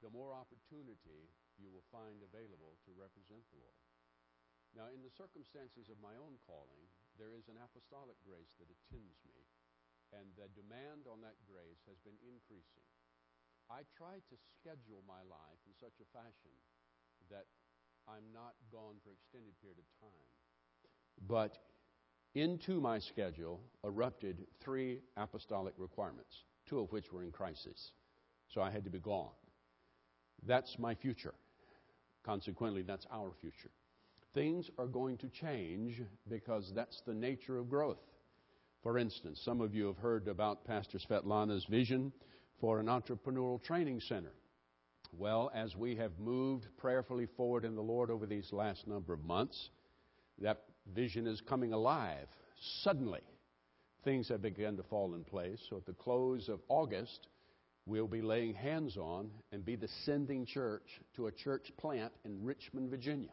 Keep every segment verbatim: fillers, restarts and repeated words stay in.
the more opportunity you will find available to represent the Lord. Now, in the circumstances of my own calling, there is an apostolic grace that attends me, and the demand on that grace has been increasing. I try to schedule my life in such a fashion that I'm not gone for an extended period of time. But into my schedule erupted three apostolic requirements, two of which were in crisis. So I had to be gone. That's my future. Consequently, that's our future. Things are going to change because that's the nature of growth. For instance, some of you have heard about Pastor Svetlana's vision for an entrepreneurial training center. Well, as we have moved prayerfully forward in the Lord over these last number of months, that vision is coming alive. Suddenly, things have begun to fall in place. So at the close of August, we'll be laying hands on and be the sending church to a church plant in Richmond, Virginia.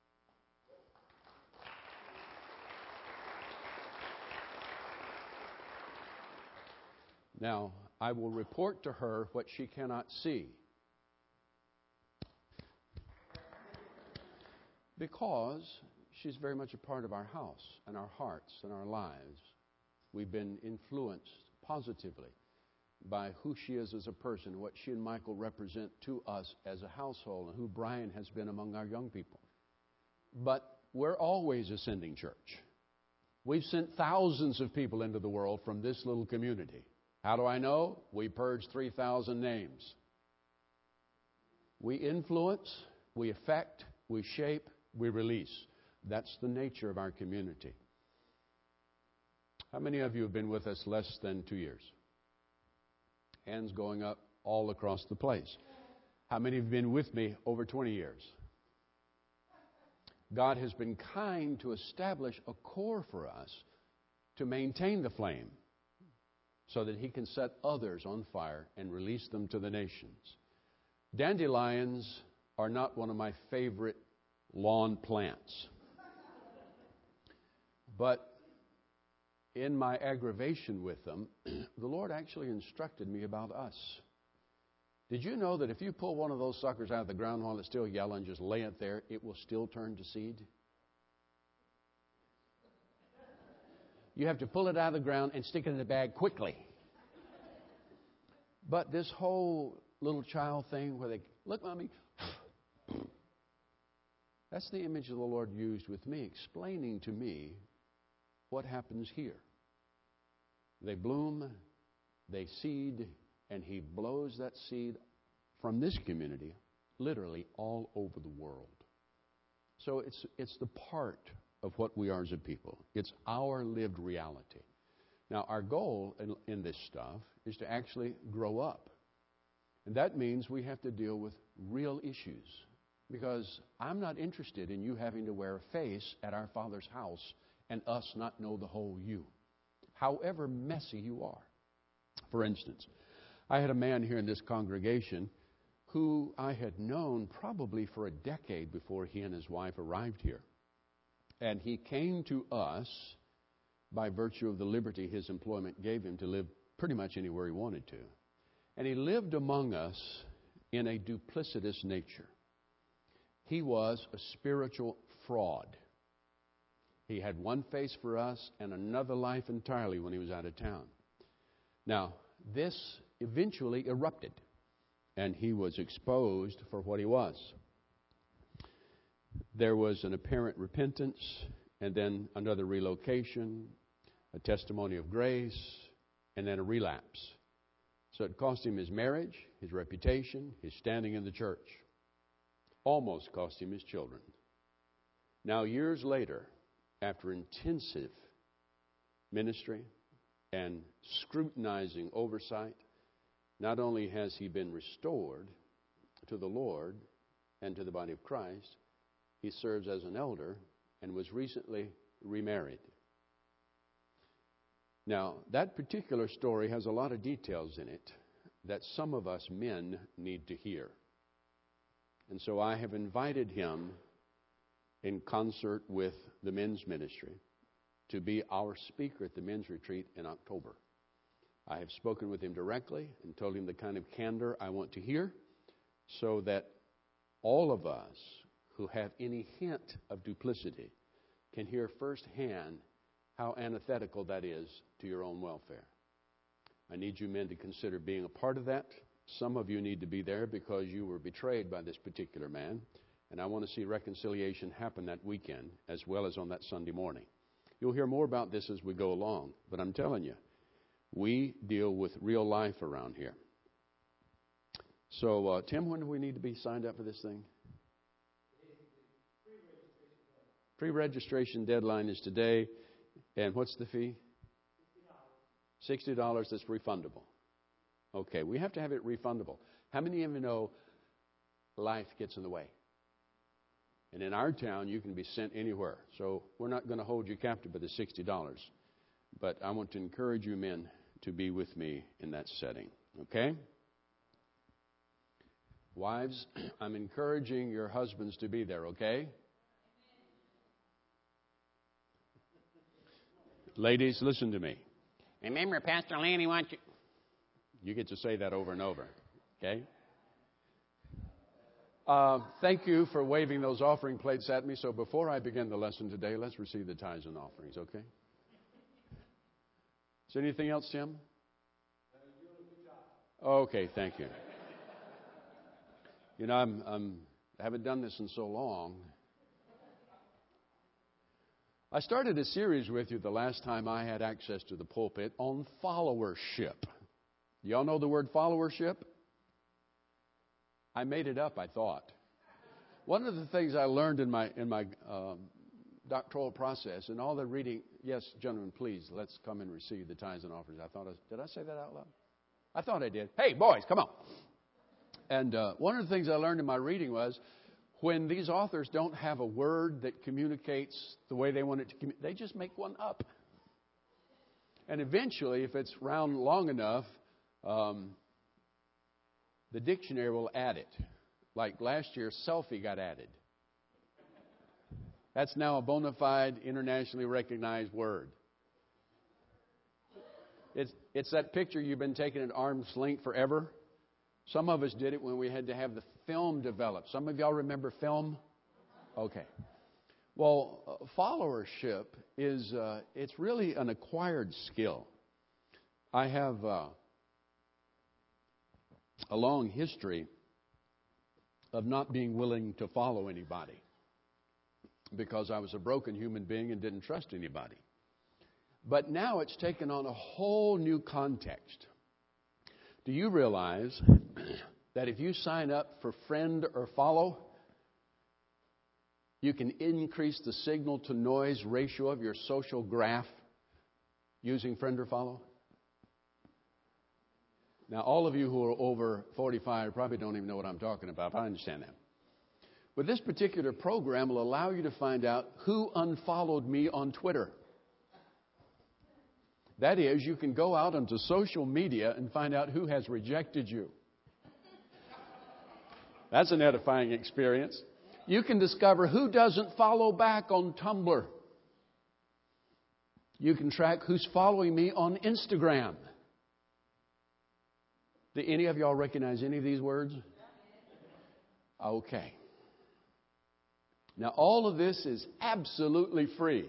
Now, I will report to her what she cannot see. Because she's very much a part of our house and our hearts and our lives. We've been influenced positively by who she is as a person, what she and Michael represent to us as a household, and who Brian has been among our young people. But we're always a sending church. We've sent thousands of people into the world from this little community. How do I know? We purged three thousand names. We influence, we affect, we shape, we release. That's the nature of our community. How many of you have been with us less than two years? Hands going up all across the place. How many have been with me over twenty years? God has been kind to establish a core for us to maintain the flame so that He can set others on fire and release them to the nations. Dandelions are not one of my favorite lawn plants. But in my aggravation with them, the Lord actually instructed me about us. Did you know that if you pull one of those suckers out of the ground while it's still yellow and just lay it there, it will still turn to seed? You have to pull it out of the ground and stick it in the bag quickly. But this whole little child thing where they, look, Mommy, that's the image of the Lord used with me, explaining to me what happens here. They bloom, they seed, and He blows that seed from this community literally all over the world. So it's it's the part of what we are as a people. It's our lived reality. Now, our goal in, in this stuff is to actually grow up. And that means we have to deal with real issues. Because I'm not interested in you having to wear a face at our Father's house and us not know the whole you, however messy you are. For instance, I had a man here in this congregation who I had known probably for a decade before he and his wife arrived here. And he came to us by virtue of the liberty his employment gave him to live pretty much anywhere he wanted to. And he lived among us in a duplicitous nature. He was a spiritual fraud. He had one face for us and another life entirely when he was out of town. Now, this eventually erupted, and he was exposed for what he was. There was an apparent repentance, and then another relocation, a testimony of grace, and then a relapse. So it cost him his marriage, his reputation, his standing in the church. Almost cost him his children. Now, years later, after intensive ministry and scrutinizing oversight, not only has he been restored to the Lord and to the body of Christ, he serves as an elder and was recently remarried. Now, that particular story has a lot of details in it that some of us men need to hear. And so I have invited him, in concert with the men's ministry, to be our speaker at the men's retreat in October. I have spoken with him directly and told him the kind of candor I want to hear, so that all of us who have any hint of duplicity can hear firsthand how antithetical that is to your own welfare. I need you men to consider being a part of that. Some of you need to be there because you were betrayed by this particular man, and I want to see reconciliation happen that weekend as well as on that Sunday morning. You'll hear more about this as we go along, but I'm telling you, we deal with real life around here. So, uh, Tim, when do we need to be signed up for this thing? Pre-registration deadline is today. And what's the fee? sixty dollars. That's refundable. Okay, we have to have it refundable. How many of you know life gets in the way? And in our town, you can be sent anywhere. So we're not going to hold you captive by the sixty dollars. But I want to encourage you men to be with me in that setting. Okay? Wives, I'm encouraging your husbands to be there, okay? Ladies, listen to me. Remember, Pastor Lanny wants you. You get to say that over and over, okay? Uh, thank you for waving those offering plates at me. So before I begin the lesson today, let's receive the tithes and offerings, okay? Is there anything else, Tim? Okay, thank you. You know, I'm, I'm, I haven't done this in so long. I started a series with you the last time I had access to the pulpit on followership. Y'all know the word followership? I made it up, I thought. One of the things I learned in my in my um, doctoral process and all the reading, yes, gentlemen, please, let's come and receive the tithes and offerings. I thought, I, did I say that out loud? I thought I did. Hey, boys, come on. And uh, one of the things I learned in my reading was when these authors don't have a word that communicates the way they want it to communicate, they just make one up. And eventually, if it's round long enough, um, the dictionary will add it. Like last year, selfie got added. That's now a bona fide, internationally recognized word. It's, it's that picture you've been taking at arm's length forever. Some of us did it when we had to have the film developed. Some of y'all remember film? Okay. Well, uh, followership is, uh, it's really an acquired skill. I have uh, a long history of not being willing to follow anybody because I was a broken human being and didn't trust anybody. But now it's taken on a whole new context. Do you realize that if you sign up for friend or follow, you can increase the signal to noise ratio of your social graph using friend or follow? Now, all of you who are over forty-five probably don't even know what I'm talking about, but I understand that. But this particular program will allow you to find out who unfollowed me on Twitter. That is, you can go out onto social media and find out who has rejected you. That's an edifying experience. You can discover who doesn't follow back on Tumblr. You can track who's following me on Instagram. Do any of y'all recognize any of these words? Okay. Now, all of this is absolutely free,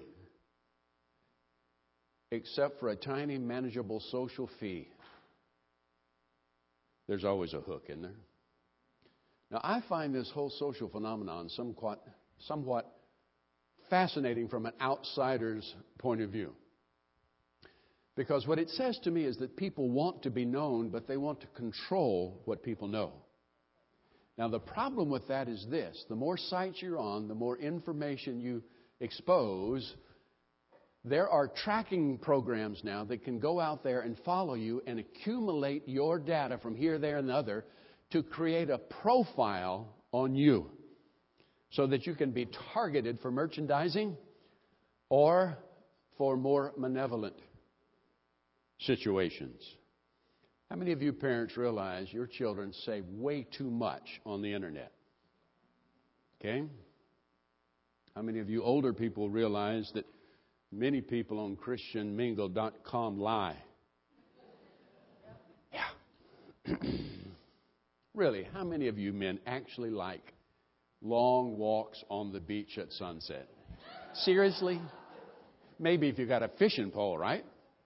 except for a tiny, manageable social fee. There's always a hook in there. Now, I find this whole social phenomenon somewhat, somewhat fascinating from an outsider's point of view. Because what it says to me is that people want to be known, but they want to control what people know. Now, the problem with that is this. The more sites you're on, the more information you expose. There are tracking programs now that can go out there and follow you and accumulate your data from here, there, and the other to create a profile on you so that you can be targeted for merchandising or for more malevolent situations. How many of you parents realize your children say way too much on the internet? Okay? How many of you older people realize that many people on Christian Mingle dot com lie? Yeah. Really, how many of you men actually like long walks on the beach at sunset? Seriously? Maybe if you got a fishing pole, right?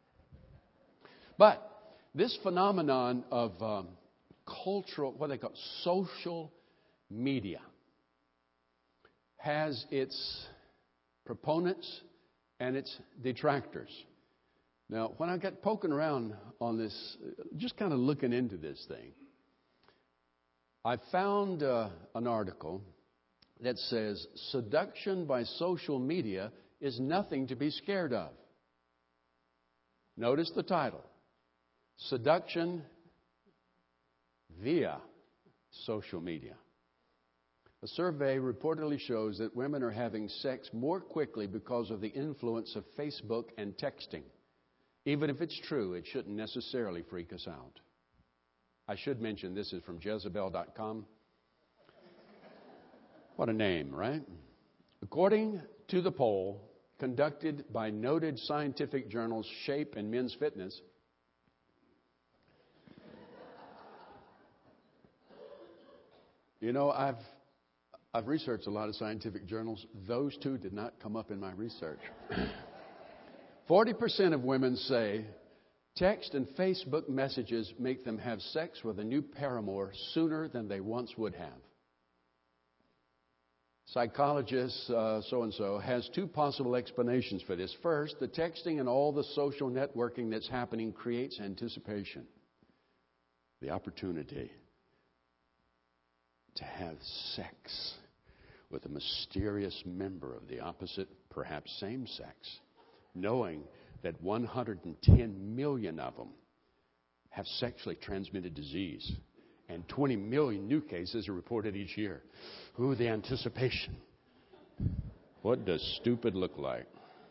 But this phenomenon of um, cultural, what they call social media, has its proponents and its detractors. Now, when I got poking around on this, just kind of looking into this thing, I found uh, an article that says seduction by social media is nothing to be scared of. Notice the title. Seduction via social media. A survey reportedly shows that women are having sex more quickly because of the influence of Facebook and texting. Even if it's true, it shouldn't necessarily freak us out. I should mention this is from Jezebel dot com. What a name, right? According to the poll conducted by noted scientific journals Shape and Men's Fitness, you know, I've I've researched a lot of scientific journals. Those two did not come up in my research. forty percent of women say text and Facebook messages make them have sex with a new paramour sooner than they once would have. Psychologist uh, so-and-so has two possible explanations for this. First, the texting and all the social networking that's happening creates anticipation. The opportunity to have sex with a mysterious member of the opposite, perhaps same sex, knowing that one hundred ten million of them have sexually transmitted disease and twenty million new cases are reported each year. Ooh, the anticipation. What does stupid look like?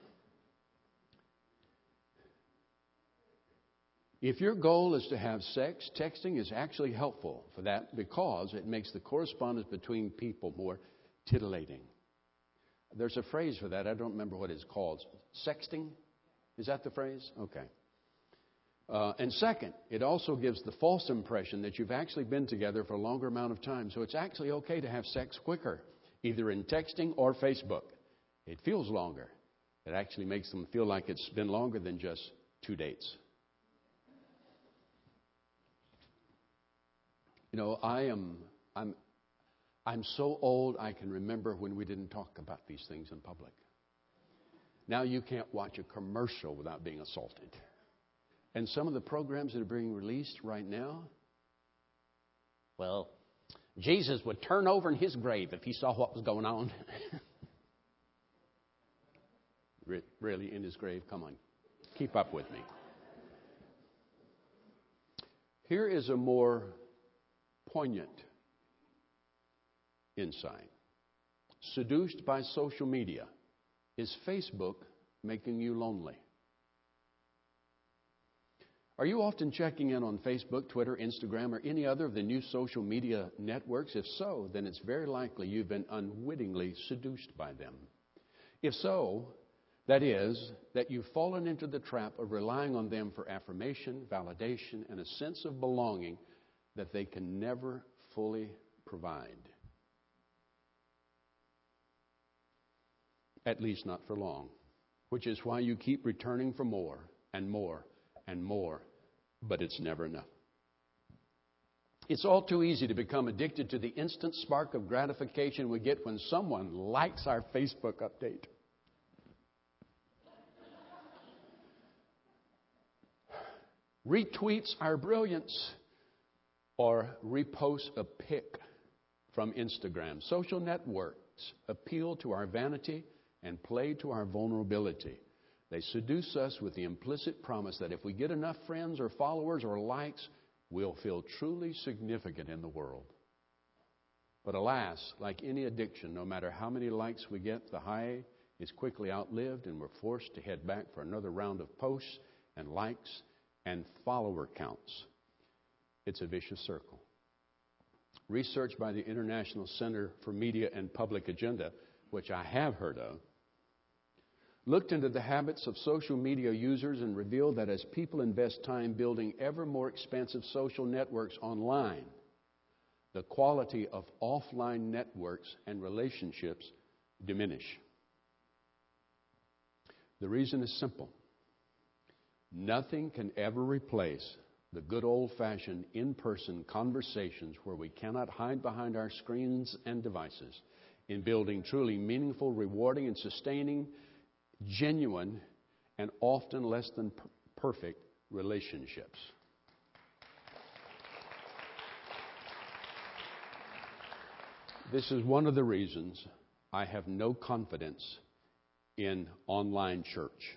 If your goal is to have sex, texting is actually helpful for that because it makes the correspondence between people more titillating. There's a phrase for that. I don't remember what it's called. Sexting? Is that the phrase? Okay. Uh, and second, it also gives the false impression that you've actually been together for a longer amount of time. So it's actually okay to have sex quicker, either in texting or Facebook. It feels longer. It actually makes them feel like it's been longer than just two dates. You know, I am, I'm, I'm so old I can remember when we didn't talk about these things in public. Now you can't watch a commercial without being assaulted. And some of the programs that are being released right now, well, Jesus would turn over in his grave if he saw what was going on. Really, in his grave? Come on, keep up with me. Here is a more poignant insight. Seduced by social media. Is Facebook making you lonely? Are you often checking in on Facebook, Twitter, Instagram, or any other of the new social media networks? If so, then it's very likely you've been unwittingly seduced by them. If so, that is, that you've fallen into the trap of relying on them for affirmation, validation, and a sense of belonging that they can never fully provide. At least not for long. Which is why you keep returning for more and more and more, but it's never enough. It's all too easy to become addicted to the instant spark of gratification we get when someone likes our Facebook update. Retweets our brilliance or reposts a pic from Instagram. Social networks appeal to our vanity and play to our vulnerability. They seduce us with the implicit promise that if we get enough friends or followers or likes, we'll feel truly significant in the world. But alas, like any addiction, no matter how many likes we get, the high is quickly outlived and we're forced to head back for another round of posts and likes and follower counts. It's a vicious circle. Research by the International Center for Media and Public Agenda, which I have heard of, looked into the habits of social media users and revealed that as people invest time building ever more expansive social networks online, the quality of offline networks and relationships diminish. The reason is simple. Nothing can ever replace the good old-fashioned in-person conversations where we cannot hide behind our screens and devices in building truly meaningful, rewarding, and sustaining, genuine, and often less than per- perfect relationships. This is one of the reasons I have no confidence in online church.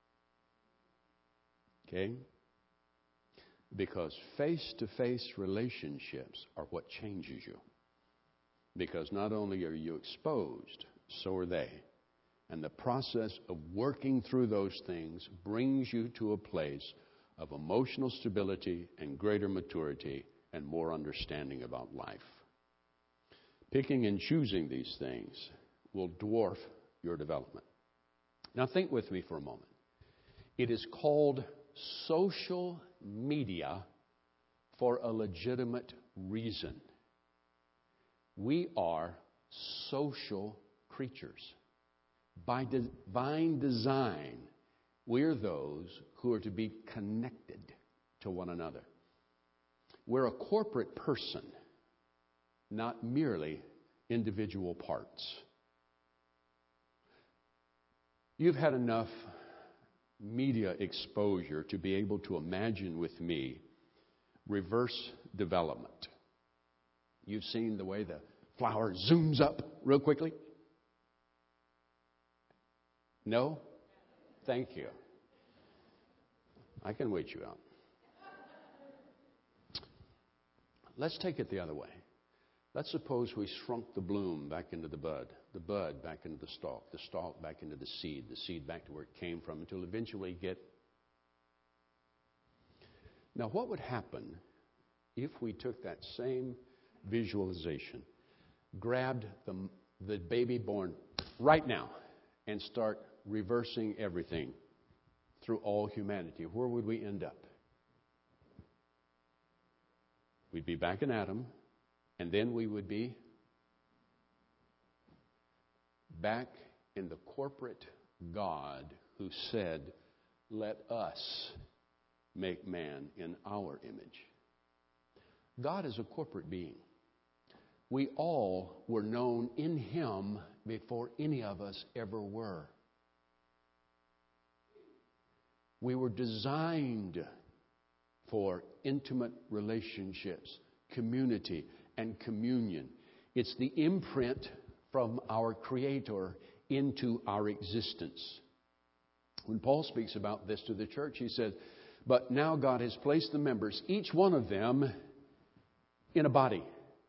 Okay? Because face-to-face relationships are what changes you. Because not only are you exposed, so are they. And the process of working through those things brings you to a place of emotional stability and greater maturity and more understanding about life. Picking and choosing these things will dwarf your development. Now think with me for a moment. It is called social media for a legitimate reason. We are social creatures. By divine design, we're those who are to be connected to one another. We're a corporate person, not merely individual parts. You've had enough media exposure to be able to imagine with me reverse development. You've seen the way the flower zooms up real quickly? No? Thank you. I can wait you out. Let's take it the other way. Let's suppose we shrunk the bloom back into the bud, the bud back into the stalk, the stalk back into the seed, the seed back to where it came from until eventually get... Now, what would happen if we took that same visualization, grabbed the, the baby born right now, and start reversing everything through all humanity? Where would we end up? We'd be back in Adam. And then we would be back in the corporate God who said, "Let us make man in our image." God is a corporate being. We all were known in Him before any of us ever were. We were designed for intimate relationships, community, and communion. It's the imprint from our Creator into our existence. When Paul speaks about this to the church, he says, "But now God has placed the members, each one of them, in a body.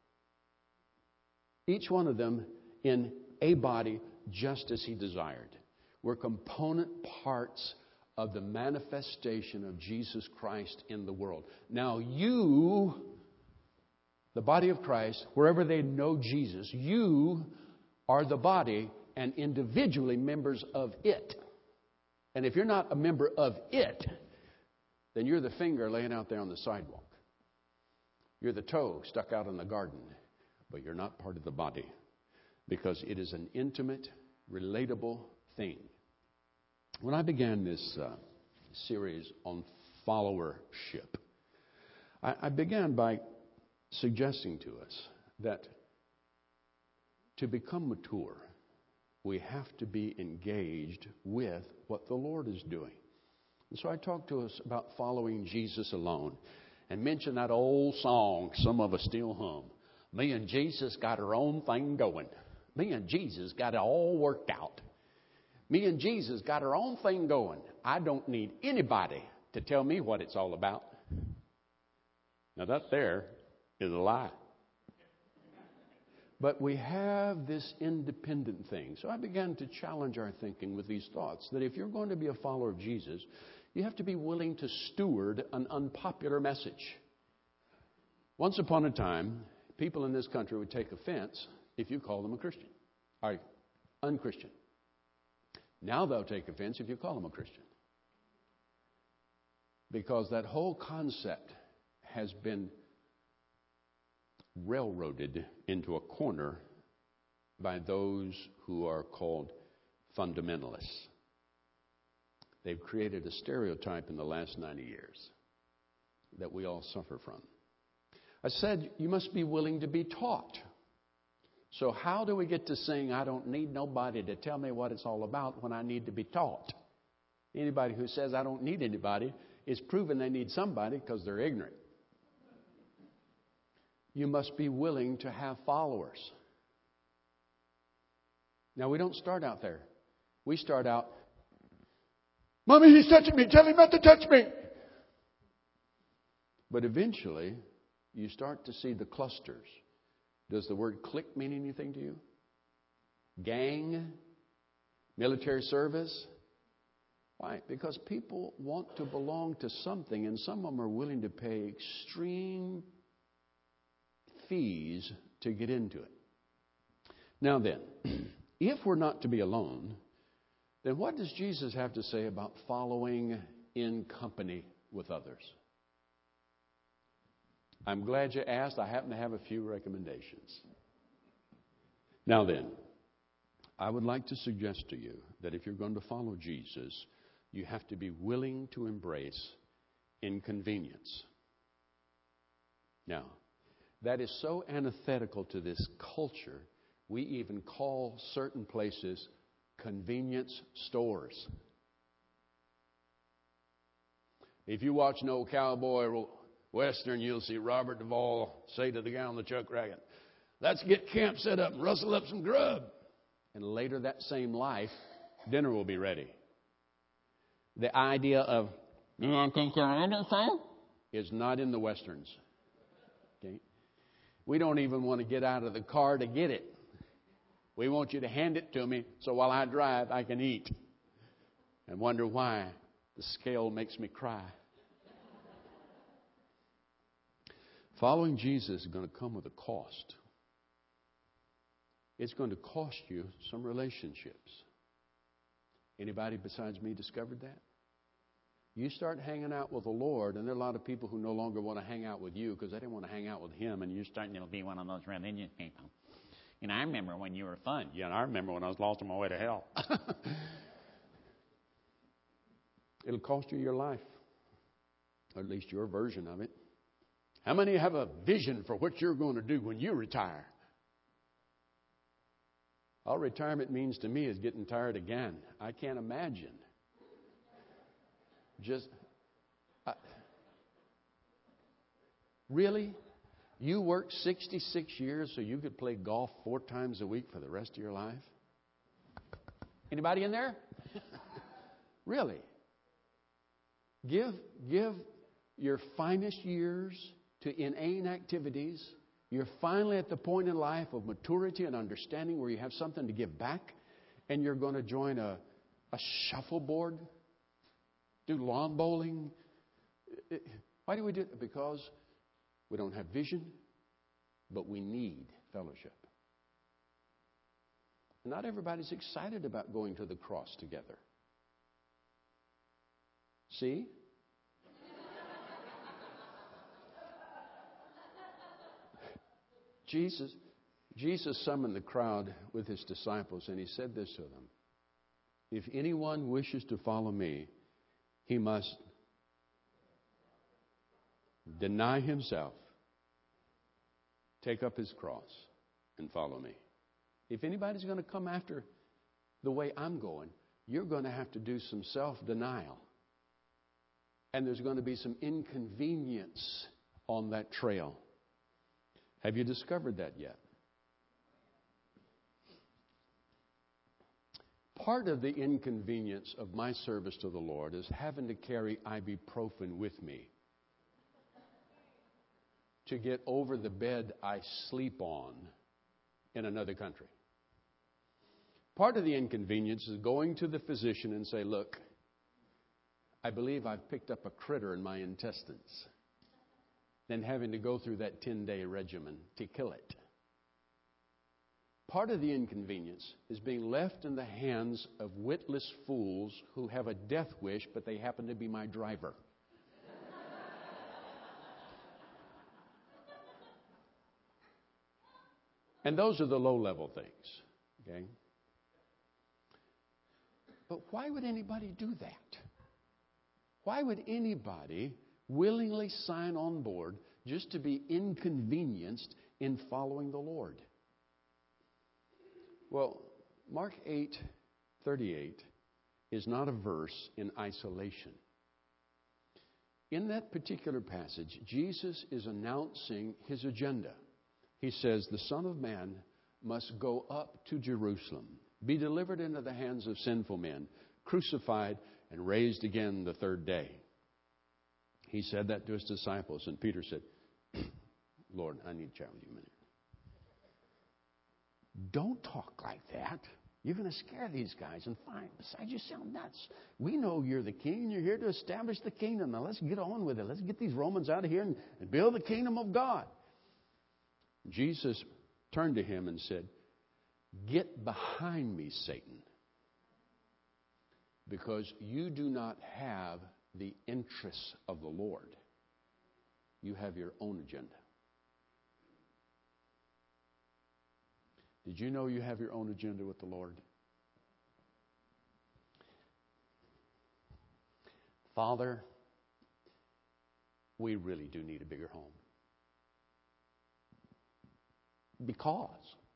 Each one of them in a body just as He desired." We're component parts of the manifestation of Jesus Christ in the world. Now you, the body of Christ, wherever they know Jesus, you are the body and individually members of it. And if you're not a member of it, then you're the finger laying out there on the sidewalk. You're the toe stuck out in the garden, but you're not part of the body because it is an intimate, relatable thing. When I began this uh, series on followership, I, I began by suggesting to us that to become mature, we have to be engaged with what the Lord is doing. And so I talked to us about following Jesus alone and mentioned that old song some of us still hum. Me and Jesus got our own thing going. Me and Jesus got it all worked out. Me and Jesus got our own thing going. I don't need anybody to tell me what it's all about. Now that there is a lie. But we have this independent thing. So I began to challenge our thinking with these thoughts that if you're going to be a follower of Jesus, you have to be willing to steward an unpopular message. Once upon a time, people in this country would take offense if you call them a Christian, or unchristian. Now they'll take offense if you call them a Christian. Because that whole concept has been railroaded into a corner by those who are called fundamentalists. They've created a stereotype in the last ninety years that we all suffer from. I said, you must be willing to be taught. So how do we get to saying, I don't need nobody to tell me what it's all about when I need to be taught? Anybody who says I don't need anybody is proving they need somebody because they're ignorant. You must be willing to have followers. Now, we don't start out there. We start out, Mommy, he's touching me. Tell him not to touch me. But eventually, you start to see the clusters. Does the word clique mean anything to you? Gang? Military service? Why? Because people want to belong to something, and some of them are willing to pay extreme fees to get into it. Now then, if we're not to be alone, then what does Jesus have to say about following in company with others? I'm glad you asked. I happen to have a few recommendations. Now then, I would like to suggest to you that if you're going to follow Jesus, you have to be willing to embrace inconvenience. Now, that is so antithetical to this culture, we even call certain places convenience stores. If you watch an old cowboy western, you'll see Robert Duvall say to the guy on the chuck wagon, let's get camp set up and rustle up some grub. And later that same life, dinner will be ready. The idea of, you want to take care of anything? Is not in the westerns. Okay? We don't even want to get out of the car to get it. We want you to hand it to me so while I drive, I can eat. And wonder why the scale makes me cry. Following Jesus is going to come with a cost. It's going to cost you some relationships. Anybody besides me discovered that? You start hanging out with the Lord, and there are a lot of people who no longer want to hang out with you because they didn't want to hang out with Him, and you're starting to be one of those religious people. And I remember when you were fun. Yeah, and I remember when I was lost on my way to hell. It'll cost you your life, or at least your version of it. How many have a vision for what you're going to do when you retire? All retirement means to me is getting tired again. I can't imagine. Just, I, really? You worked sixty-six years so you could play golf four times a week for the rest of your life? Anybody in there? Really? Give, give your finest years to inane activities. You're finally at the point in life of maturity and understanding where you have something to give back, and you're going to join a, a shuffleboard, do lawn bowling. Why do we do it? Because we don't have vision, but we need fellowship. Not everybody's excited about going to the cross together. See? Jesus, Jesus summoned the crowd with His disciples, and He said this to them. If anyone wishes to follow me, he must deny himself, take up his cross, and follow me. If anybody's going to come after the way I'm going, you're going to have to do some self-denial. And there's going to be some inconvenience on that trail. Have you discovered that yet? Part of the inconvenience of my service to the Lord is having to carry ibuprofen with me to get over the bed I sleep on in another country. Part of the inconvenience is going to the physician and say, look, I believe I've picked up a critter in my intestines. Then having to go through that ten-day regimen to kill it. Part of the inconvenience is being left in the hands of witless fools who have a death wish, but they happen to be my driver. And those are the low-level things. Okay? But why would anybody do that? Why would anybody willingly sign on board just to be inconvenienced in following the Lord? Well, Mark eight thirty-eight is not a verse in isolation. In that particular passage, Jesus is announcing his agenda. He says, the Son of Man must go up to Jerusalem, be delivered into the hands of sinful men, crucified, and raised again the third day. He said that to his disciples, and Peter said, Lord, I need to chat with you a minute. Don't talk like that. You're going to scare these guys. And fine, besides, you sound nuts. We know you're the king, and you're here to establish the kingdom. Now let's get on with it. Let's get these Romans out of here and, and build the kingdom of God. Jesus turned to him and said, get behind me, Satan, because you do not have the interests of the Lord. You have your own agenda. Did you know you have your own agenda with the Lord? Father, we really do need a bigger home. Because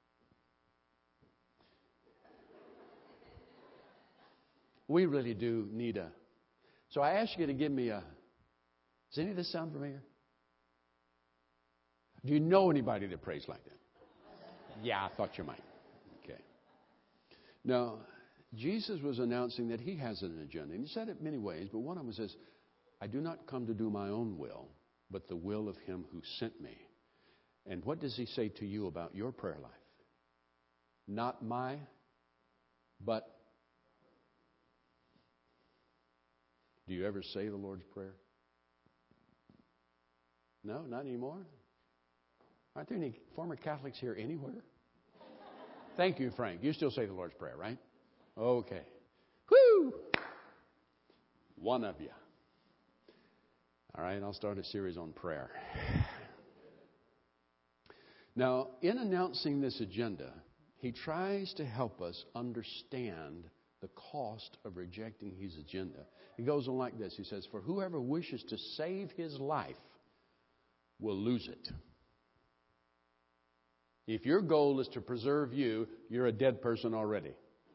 we really do need a... So I ask you to give me a... Does any of this sound familiar? Do you know anybody that prays like that? Yeah, I thought you might. Okay. Now, Jesus was announcing that he has an agenda. And he said it many ways, but one of them says, I do not come to do my own will, but the will of him who sent me. And what does he say to you about your prayer life? Not my, but... Do you ever say the Lord's Prayer? No, not anymore? Aren't there any former Catholics here anywhere? Thank you, Frank. You still say the Lord's Prayer, right? Okay. Woo! One of you. All right, I'll start a series on prayer. Now, in announcing this agenda, he tries to help us understand the cost of rejecting his agenda. He goes on like this. He says, for whoever wishes to save his life will lose it. If your goal is to preserve you, you're a dead person already.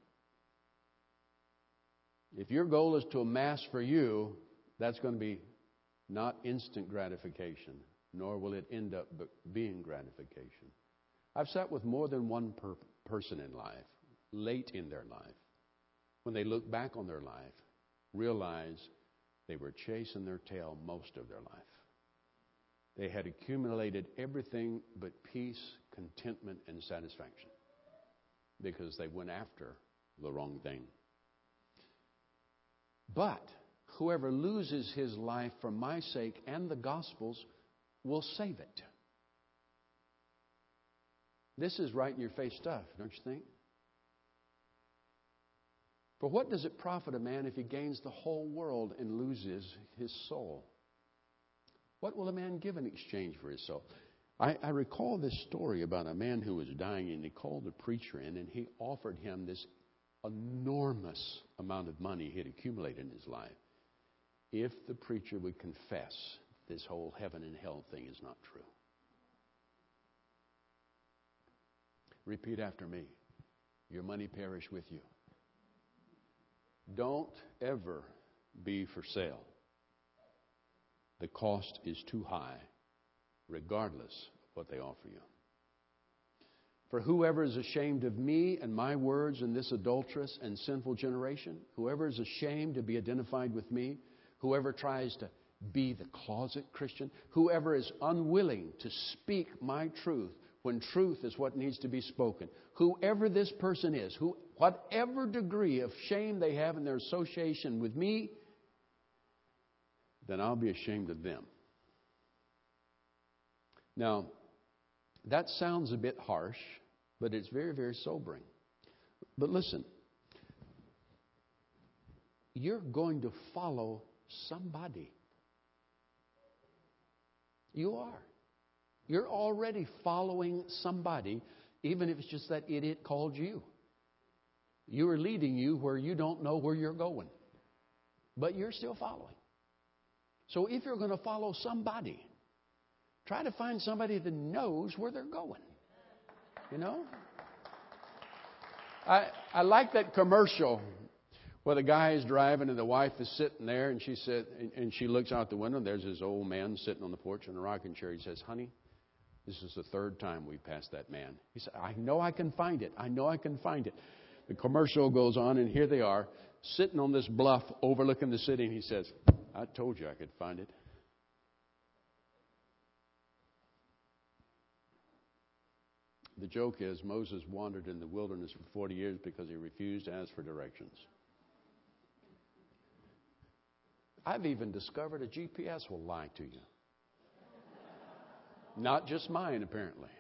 If your goal is to amass for you, that's going to be not instant gratification, nor will it end up being gratification. I've sat with more than one per- person in life, late in their life, when they look back on their life, realize they were chasing their tail most of their life. They had accumulated everything but peace, contentment, and satisfaction because they went after the wrong thing. But whoever loses his life for my sake and the gospel's will save it. This is right in your face stuff, don't you think? For what does it profit a man if he gains the whole world and loses his soul? What will a man give in exchange for his soul? I, I recall this story about a man who was dying, and he called a preacher in, and he offered him this enormous amount of money he had accumulated in his life if the preacher would confess this whole heaven and hell thing is not true. Repeat after me. Your money perish with you. Don't ever be for sale. The cost is too high, regardless of what they offer you. For whoever is ashamed of me and my words in this adulterous and sinful generation, whoever is ashamed to be identified with me, whoever tries to be the closet Christian, whoever is unwilling to speak my truth when truth is what needs to be spoken, whoever this person is, who, whatever degree of shame they have in their association with me, then I'll be ashamed of them. Now, that sounds a bit harsh, but it's very, very sobering. But listen, you're going to follow somebody. You are. You're already following somebody. even if it's just that idiot called you. You are leading you where you don't know where you're going, but you're still following. So if you're going to follow somebody, try to find somebody that knows where they're going. You know? I I like that commercial where the guy is driving and the wife is sitting there, and she said, and, and she looks out the window, and there's this old man sitting on the porch in a rocking chair. He says, "Honey, this is the third time we passed that man." He said, "I know I can find it. I know I can find it." The commercial goes on, and here they are, sitting on this bluff overlooking the city, and he says, "I told you I could find it." The joke is Moses wandered in the wilderness for forty years because he refused to ask for directions. I've even discovered a G P S will lie to you. Not just mine, apparently.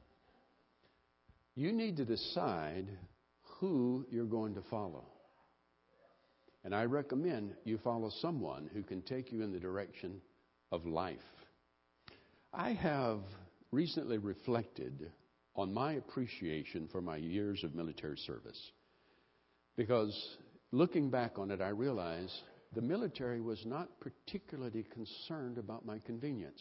You need to decide who you're going to follow. And I recommend you follow someone who can take you in the direction of life. I have recently reflected on my appreciation for my years of military service. Because looking back on it, I realize the military was not particularly concerned about my convenience.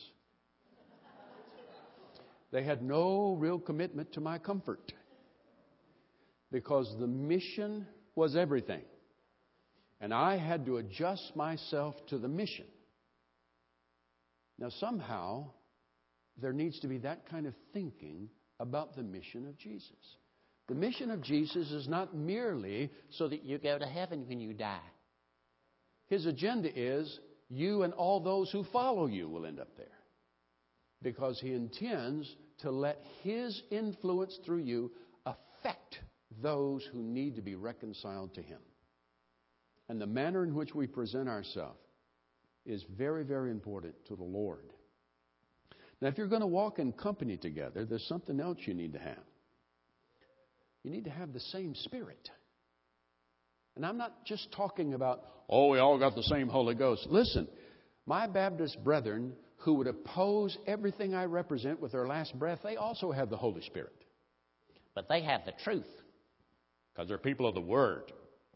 They had no real commitment to my comfort. Because the mission was everything. And I had to adjust myself to the mission. Now, somehow, there needs to be that kind of thinking about the mission of Jesus. The mission of Jesus is not merely so that you go to heaven when you die. His agenda is you and all those who follow you will end up there. Because He intends to let His influence through you affect those who need to be reconciled to Him. And the manner in which we present ourselves is very, very important to the Lord. Now, if you're going to walk in company together, there's something else you need to have. You need to have the same Spirit. And I'm not just talking about, oh, we all got the same Holy Ghost. Listen, my Baptist brethren who would oppose everything I represent with their last breath, they also have the Holy Spirit. But they have the truth. Because they're people of the Word.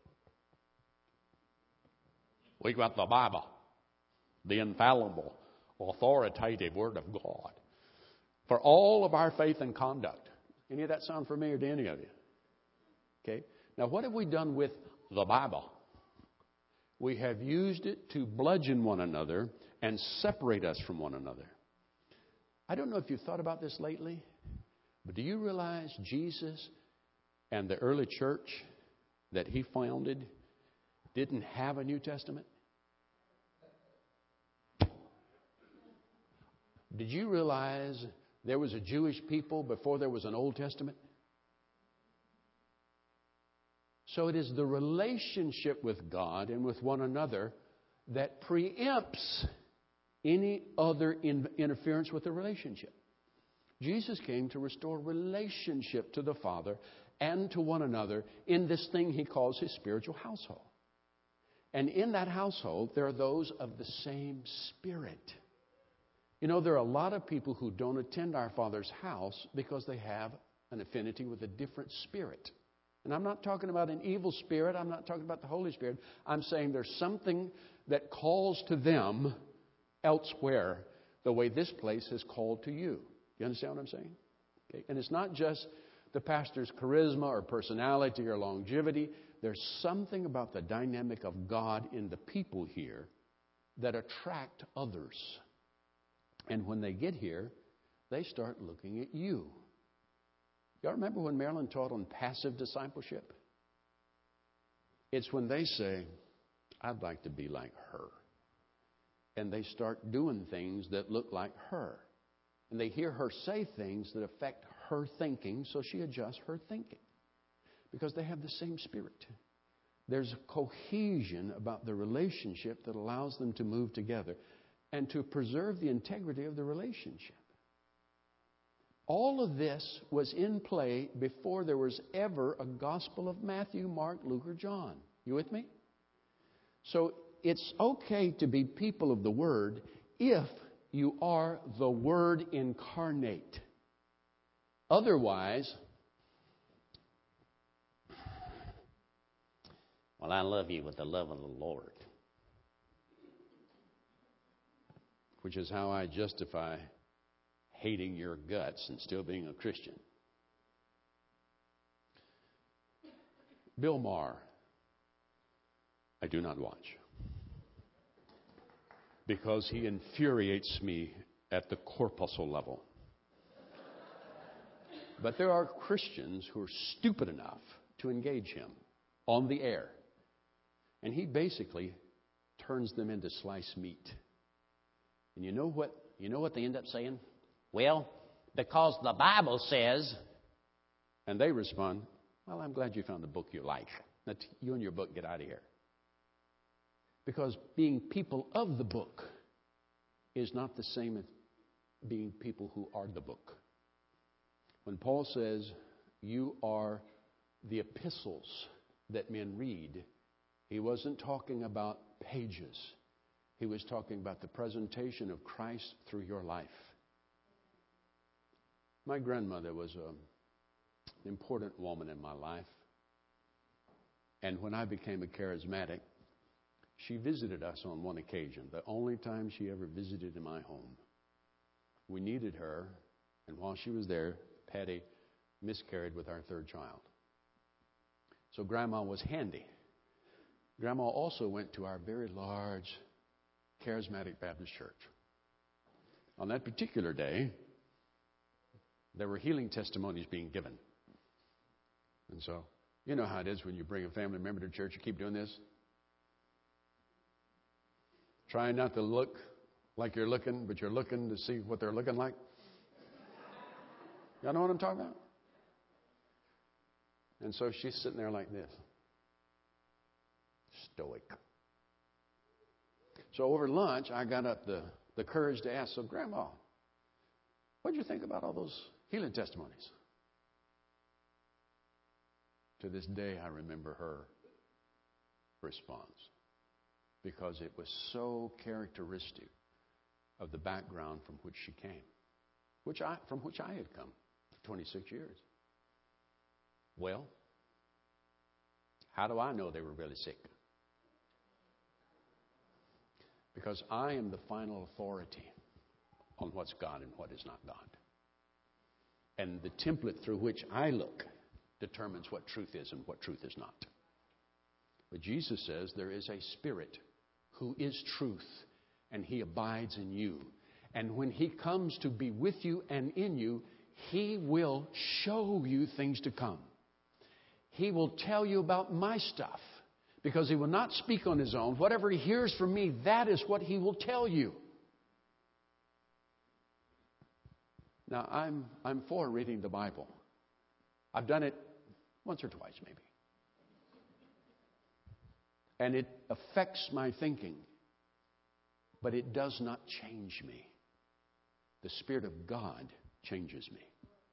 We got the Bible, the infallible, authoritative Word of God, for all of our faith and conduct. Any of that sound familiar to any of you? Okay. Now, what have we done with the Bible? We have used it to bludgeon one another and separate us from one another. I don't know if you've thought about this lately, but do you realize Jesus and the early church that He founded didn't have a New Testament? Did you realize there was a Jewish people before there was an Old Testament? So it is the relationship with God and with one another that preempts any other in- interference with the relationship. Jesus came to restore relationship to the Father and to one another in this thing He calls His spiritual household. And in that household, there are those of the same Spirit. You know, there are a lot of people who don't attend our Father's house because they have an affinity with a different spirit. And I'm not talking about an evil spirit. I'm not talking about the Holy Spirit. I'm saying there's something that calls to them elsewhere the way this place has called to you. You understand what I'm saying? Okay. And it's not just the pastor's charisma or personality or longevity. There's something about the dynamic of God in the people here that attract others. And when they get here, they start looking at you. Y'all remember when Marilyn taught on passive discipleship? It's when they say, I'd like to be like her. And they start doing things that look like her. And they hear her say things that affect her thinking, so she adjusts her thinking. Because they have the same spirit. There's a cohesion about the relationship that allows them to move together and to preserve the integrity of the relationship. All of this was in play before there was ever a gospel of Matthew, Mark, Luke, or John. You with me? So it's okay to be people of the Word if you are the Word incarnate. Otherwise, Well, I love you with the love of the Lord. Which is how I justify hating your guts and still being a Christian. Bill Maher, I do not watch. Because he infuriates me at the corpuscle level. But there are Christians who are stupid enough to engage him on the air. And he basically turns them into sliced meat. And you know what, you know what they end up saying? Well, because the Bible says. And they respond, well, I'm glad you found the book you like. Now, you and your book, get out of here. Because being people of the book is not the same as being people who are the book. When Paul says, you are the epistles that men read, he wasn't talking about pages. He was talking about the presentation of Christ through your life. My grandmother was a, an important woman in my life. And when I became a charismatic, she visited us on one occasion, the only time she ever visited in my home. We needed her, and while she was there, Patty miscarried with our third child. So Grandma was handy. Grandma also went to our very large Charismatic Baptist church. On that particular day, there were healing testimonies being given. And so, you know how it is when you bring a family member to church, you keep doing this. Trying not to look like you're looking, but you're looking to see what they're looking like. Y'all know what I'm talking about? And so she's sitting there like this. Stoic. So over lunch, I got up the, the courage to ask, so Grandma, what did you think about all those healing testimonies? To this day, I remember her response because it was so characteristic of the background from which she came, which I, from which I had come for twenty-six years. Well, how do I know they were really sick? Because I am the final authority on what's God and what is not God. And the template through which I look determines what truth is and what truth is not. But Jesus says there is a Spirit who is truth, and He abides in you. And when He comes to be with you and in you, He will show you things to come. He will tell you about my stuff. Because He will not speak on His own. Whatever He hears from me, that is what He will tell you. Now, I'm, I'm for reading the Bible. I've done it once or twice, maybe. And it affects my thinking. But it does not change me. The Spirit of God changes me.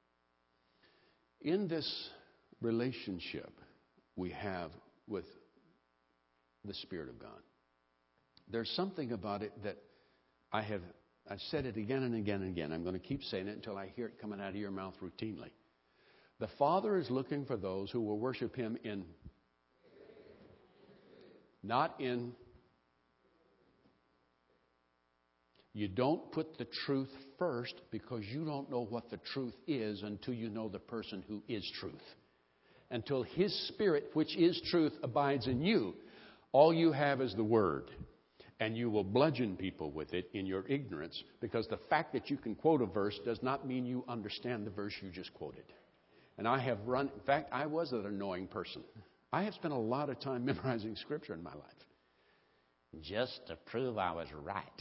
In this relationship we have with the Spirit of God, there's something about it that I have, I've said it again and again and again. I'm going to keep saying it until I hear it coming out of your mouth routinely. The Father is looking for those who will worship Him in, not in, you don't put the truth first because you don't know what the truth is until you know the person who is truth. Until His Spirit, which is truth, abides in you. All you have is the Word, and you will bludgeon people with it in your ignorance, because the fact that you can quote a verse does not mean you understand the verse you just quoted. And I have run, in fact, I was an annoying person. I have spent a lot of time memorizing Scripture in my life. Just to prove I was right.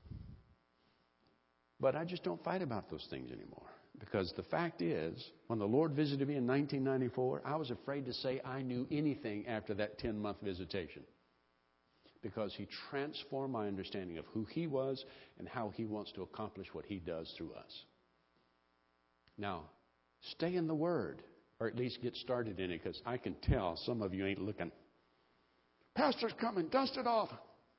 But I just don't fight about those things anymore. Because the fact is, when the Lord visited me in nineteen ninety-four, I was afraid to say I knew anything after that ten-month visitation. Because He transformed my understanding of who He was and how He wants to accomplish what He does through us. Now, stay in the Word, or at least get started in it, because I can tell some of you ain't looking. Pastor's coming, dust it off.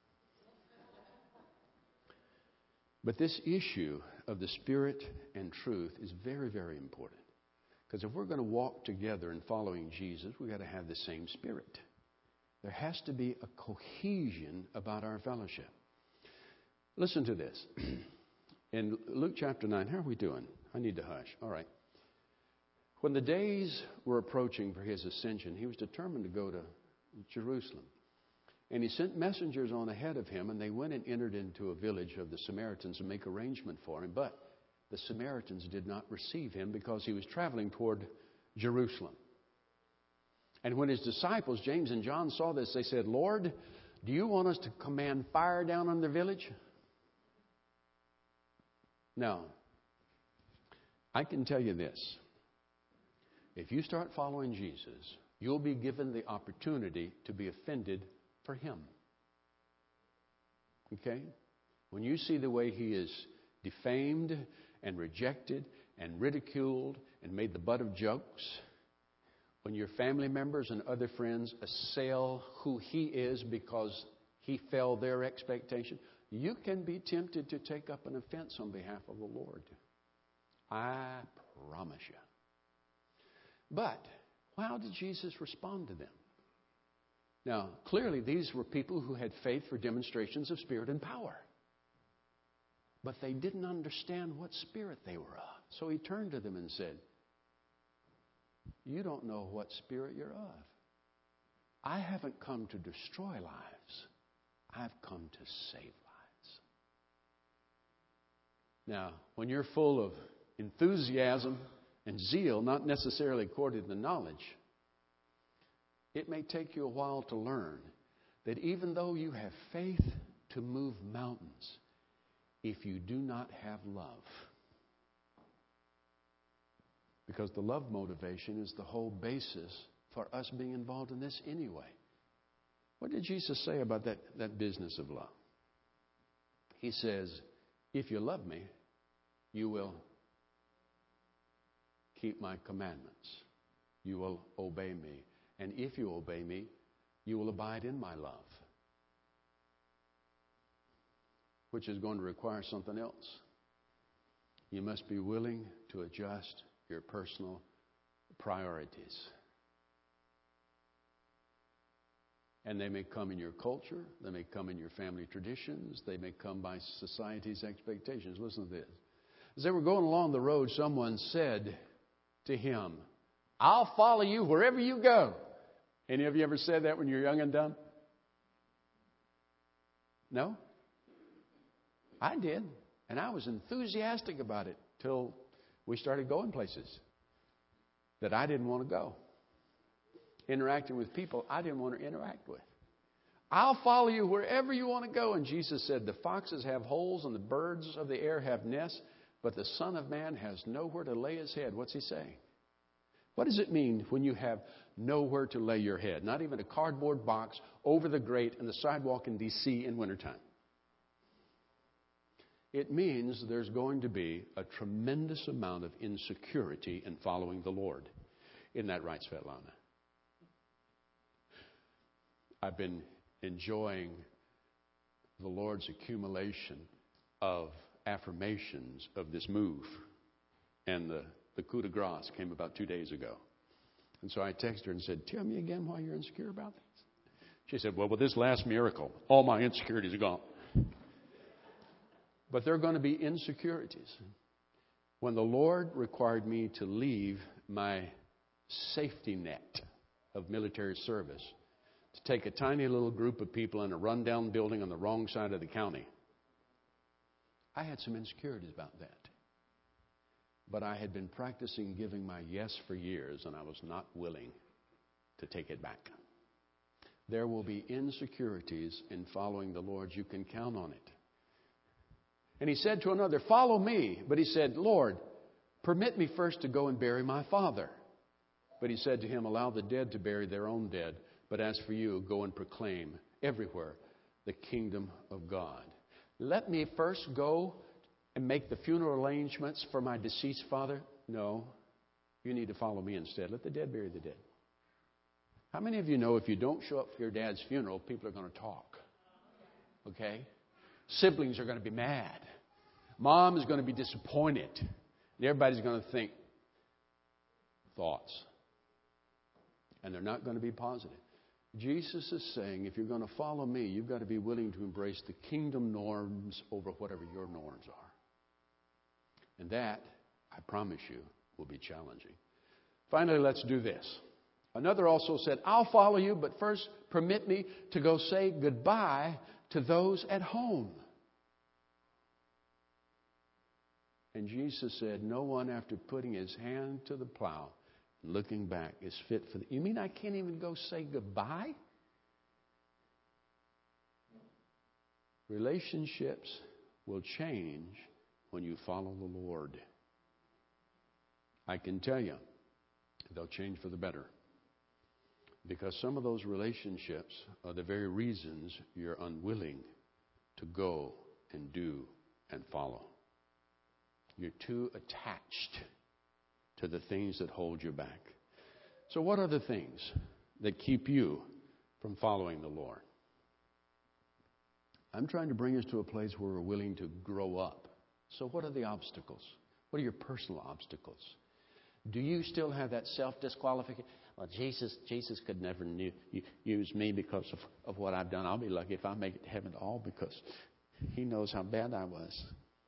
But this issue of the Spirit and truth is very, very important. Because if we're going to walk together in following Jesus, we've got to have the same Spirit. There has to be a cohesion about our fellowship. Listen to this. In Luke chapter nine, how are we doing? I need to hush. All right. When the days were approaching for his ascension, he was determined to go to Jerusalem. And he sent messengers on ahead of him, and they went and entered into a village of the Samaritans to make arrangement for him. But the Samaritans did not receive him because he was traveling toward Jerusalem. And when his disciples, James and John, saw this, they said, Lord, do you want us to command fire down on the village? Now, I can tell you this. If you start following Jesus, you'll be given the opportunity to be offended for him. Okay? When you see the way he is defamed and rejected and ridiculed and made the butt of jokes, when your family members and other friends assail who he is because he fell their expectation, you can be tempted to take up an offense on behalf of the Lord. I promise you. But how did Jesus respond to them? Now, clearly these were people who had faith for demonstrations of spirit and power. But they didn't understand what spirit they were of. So he turned to them and said, you don't know what spirit you're of. I haven't come to destroy lives. I've come to save lives. Now, when you're full of enthusiasm and zeal, not necessarily according to knowledge, it may take you a while to learn that even though you have faith to move mountains, if you do not have love, because the love motivation is the whole basis for us being involved in this anyway. What did Jesus say about that, that business of love? He says, if you love me, you will keep my commandments. You will obey me. And if you obey me, you will abide in my love. Which is going to require something else. You must be willing to adjust your personal priorities. And they may come in your culture. They may come in your family traditions. They may come by society's expectations. Listen to this. As they were going along the road, someone said to him, I'll follow you wherever you go. Any of you ever said that when you were young and dumb? No? I did. And I was enthusiastic about it till we started going places that I didn't want to go. Interacting with people I didn't want to interact with. I'll follow you wherever you want to go. And Jesus said, the foxes have holes and the birds of the air have nests, but the Son of Man has nowhere to lay his head. What's he saying? What does it mean when you have nowhere to lay your head? Not even a cardboard box over the grate in the sidewalk in D C in wintertime. It means there's going to be a tremendous amount of insecurity in following the Lord. Isn't that right, Svetlana? I've been enjoying the Lord's accumulation of affirmations of this move. And the, the coup de grace came about two days ago. And so I texted her and said, tell me again why you're insecure about this. She said, well, with this last miracle, all my insecurities are gone. But there are going to be insecurities. When the Lord required me to leave my safety net of military service to take a tiny little group of people in a rundown building on the wrong side of the county, I had some insecurities about that. But I had been practicing giving my yes for years, and I was not willing to take it back. There will be insecurities in following the Lord. You can count on it. And he said to another, follow me. But he said, Lord, permit me first to go and bury my father. But he said to him, allow the dead to bury their own dead. But as for you, go and proclaim everywhere the kingdom of God. Let me first go and make the funeral arrangements for my deceased father? No. You need to follow me instead. Let the dead bury the dead. How many of you know if you don't show up for your dad's funeral, people are going to talk? Okay? Siblings are going to be mad. Mom is going to be disappointed. And everybody's going to think thoughts. And they're not going to be positive. Jesus is saying, if you're going to follow me, you've got to be willing to embrace the kingdom norms over whatever your norms are. And that, I promise you, will be challenging. Finally, let's do this. Another also said, I'll follow you, but first permit me to go say goodbye to those at home. And Jesus said, no one after putting his hand to the plow, looking back, is fit for the... You mean I can't even go say goodbye? Relationships will change when you follow the Lord. I can tell you, they'll change for the better. Because some of those relationships are the very reasons you're unwilling to go and do and follow. You're too attached to the things that hold you back. So what are the things that keep you from following the Lord? I'm trying to bring us to a place where we're willing to grow up. So what are the obstacles? What are your personal obstacles? Do you still have that self-disqualification? Well, Jesus Jesus could never knew, use me because of, of what I've done. I'll be lucky if I make it to heaven at all because he knows how bad I was.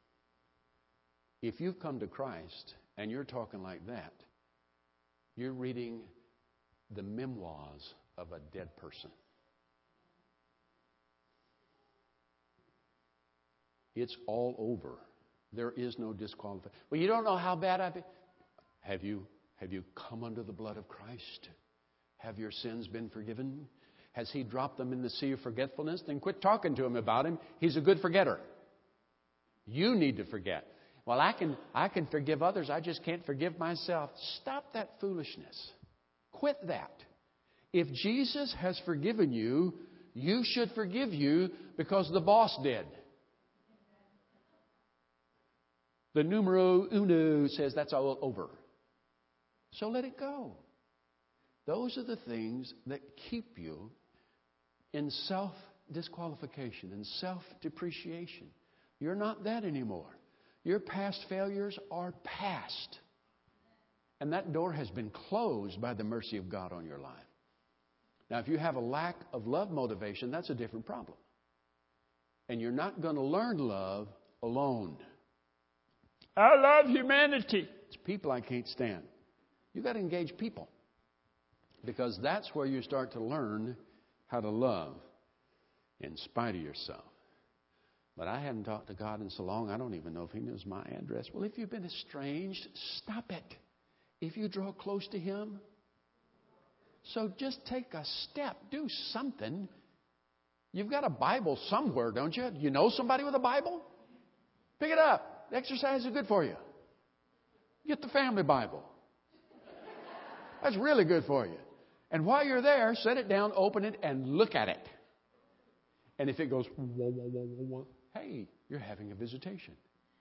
If you've come to Christ and you're talking like that, you're reading the memoirs of a dead person. It's all over. There is no disqualification. Well, you don't know how bad I've been. Have you, have you come under the blood of Christ? Have your sins been forgiven? Has he dropped them in the sea of forgetfulness? Then quit talking to him about him. He's a good forgetter. You need to forget. Well, I can, I can forgive others. I just can't forgive myself. Stop that foolishness. Quit that. If Jesus has forgiven you, you should forgive you because the boss did. The numero uno says that's all over. So let it go. Those are the things that keep you in self-disqualification and self-depreciation. You're not that anymore. Your past failures are past. And that door has been closed by the mercy of God on your life. Now, if you have a lack of love motivation, that's a different problem. And you're not going to learn love alone. I love humanity. It's people I can't stand. You've got to engage people. Because that's where you start to learn how to love in spite of yourself. But I hadn't talked to God in so long, I don't even know if he knows my address. Well, if you've been estranged, stop it. If you draw close to him, so just take a step. Do something. You've got a Bible somewhere, don't you? You know somebody with a Bible? Pick it up. The exercise is good for you. Get the family Bible. That's really good for you. And while you're there, set it down, open it, and look at it. And if it goes, whoa, whoa, whoa, whoa, whoa, hey, you're having a visitation.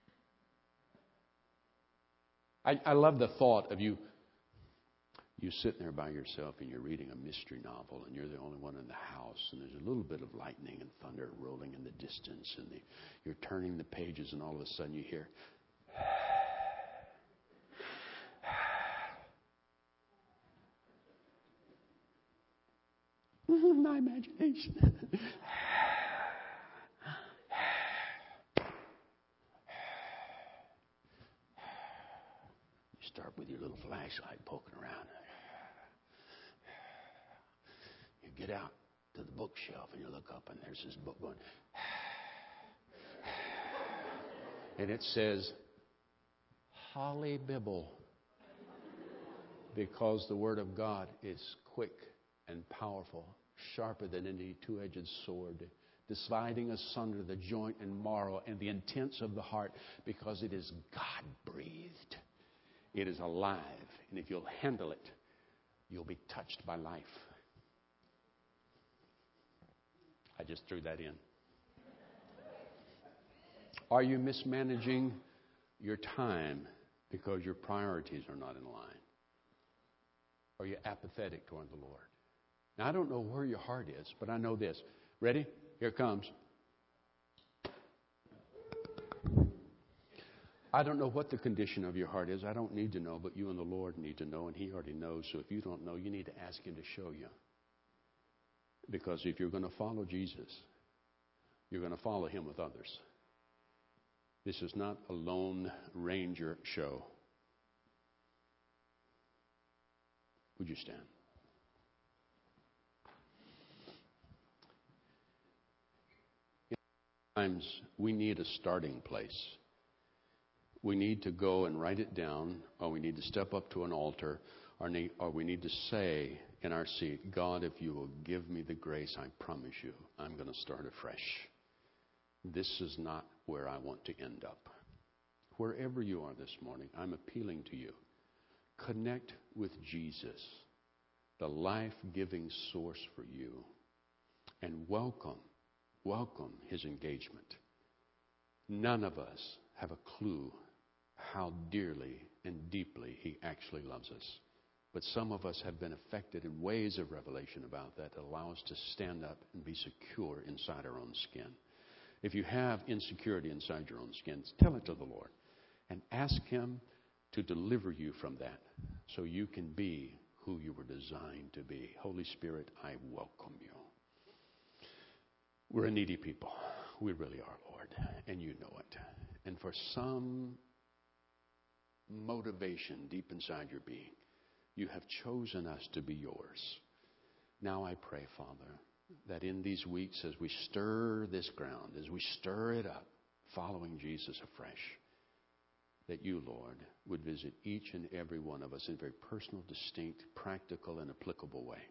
I, I love the thought of you, you sitting there by yourself and you're reading a mystery novel and you're the only one in the house and there's a little bit of lightning and thunder rolling in the distance and the, you're turning the pages and all of a sudden you hear, my imagination. You start with your little flashlight poking around. You get out to the bookshelf and you look up and there's this book going. And it says, Holly Bible. Because the Word of God is quick and powerful, sharper than any two-edged sword, dividing asunder the joint and marrow and the intents of the heart, because it is God-breathed. It is alive. And if you'll handle it, you'll be touched by life. I just threw that in. Are you mismanaging your time because your priorities are not in line? Are you apathetic toward the Lord? Now, I don't know where your heart is, but I know this. Ready? Here it comes. I don't know what the condition of your heart is. I don't need to know, but you and the Lord need to know, and he already knows. So if you don't know, you need to ask him to show you. Because if you're going to follow Jesus, you're going to follow him with others. This is not a Lone Ranger show. Would you stand? Sometimes we need a starting place. We need to go and write it down, or we need to step up to an altar, or, need, or we need to say in our seat, God, if you will give me the grace, I promise you, I'm going to start afresh. This is not where I want to end up. Wherever you are this morning, I'm appealing to you. Connect with Jesus, the life-giving source for you, and welcome, welcome his engagement. None of us have a clue how dearly and deeply he actually loves us. But some of us have been affected in ways of revelation about that that allow us to stand up and be secure inside our own skin. If you have insecurity inside your own skin, tell it to the Lord and ask him to deliver you from that so you can be who you were designed to be. Holy Spirit, I welcome you. We're a needy people. We really are, Lord, and you know it. And for some motivation deep inside your being, you have chosen us to be yours. Now I pray, Father, that in these weeks as we stir this ground, as we stir it up, following Jesus afresh, that you, Lord, would visit each and every one of us in a very personal, distinct, practical, and applicable way.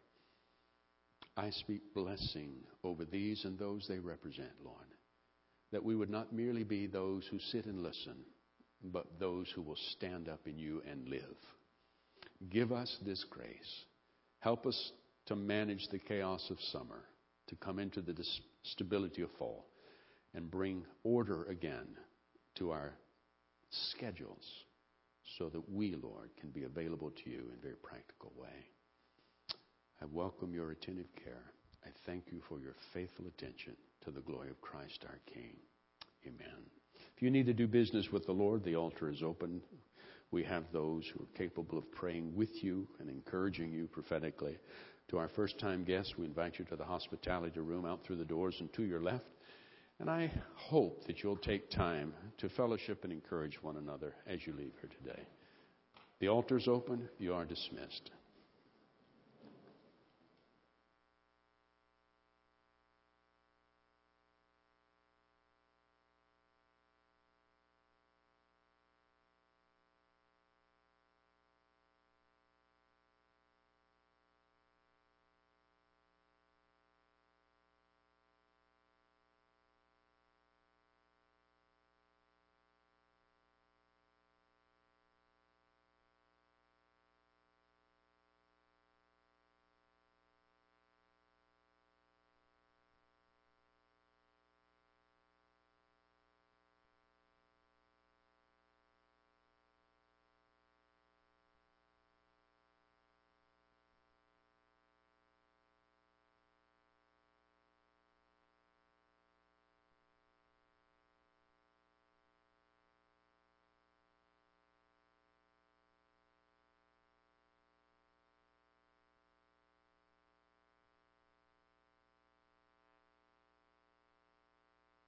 I speak blessing over these and those they represent, Lord, that we would not merely be those who sit and listen, but those who will stand up in you and live. Give us this grace. Help us to manage the chaos of summer, to come into the dis- stability of fall, and bring order again to our schedules so that we, Lord, can be available to you in a very practical way. I welcome your attentive care. I thank you for your faithful attention to the glory of Christ our King. Amen. If you need to do business with the Lord, the altar is open. We have those who are capable of praying with you and encouraging you prophetically. To our first-time guests, we invite you to the hospitality room out through the doors and to your left. And I hope that you'll take time to fellowship and encourage one another as you leave here today. The altar's open. You are dismissed.